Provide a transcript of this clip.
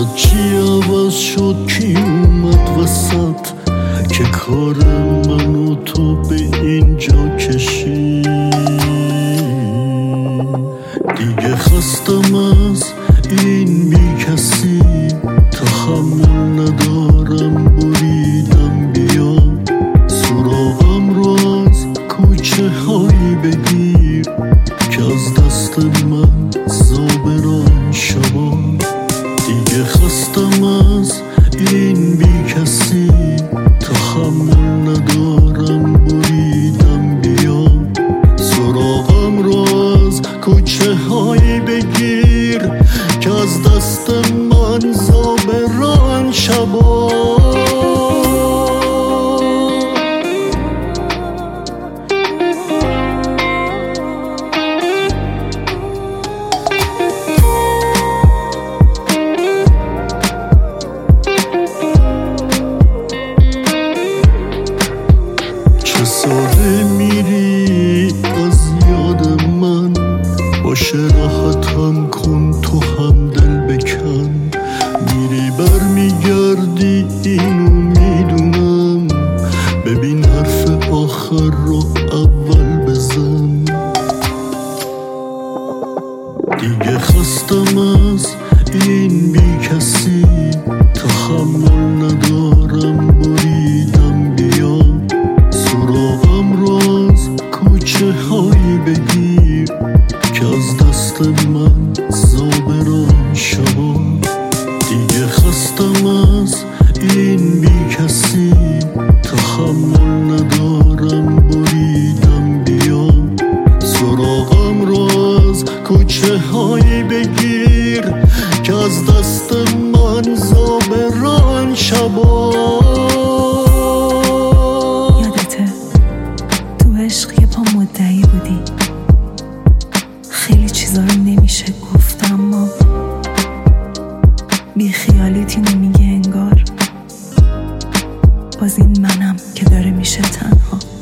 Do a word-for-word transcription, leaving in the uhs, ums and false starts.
وسط چی عوض شد کی اومد وسط که کار من و تو به اینجا کشید. دیگه خستم از این بی کسی، تحمل ندارم بریدم بیا سراغم رو از کوچه هایی بگیر که از دست من زابران شبا. دیگه خستم از این بی کسی، تحمل ندارم بریدم بیا سراغم رو از کوچه هایی بگیر که از دست من زابران شبا. چه ساده میری از یاد من، باشه راحتم کن تو هم دل بکن. میری بر میگردی اینو میدونم، ببین حرف آخر رو اول بزن. دیگه خستم از این بی کسی، تحمل ندارم بریدم بیا سراغم رو از کوچه هایی بگیر که از دست من زابران شبا. دیگه خستم از این بی کسی، تحمل ندارم بریدم بیا سراغم رو از کوچه هایی بگیر که از دست من زابران شبا. یادته تو عشق یه پا مدعی بودی، خیلی چیزا رو نمیشه گفت اما بی خیالیتی نمیگه انگار. باز این منم که داره میشه تنها.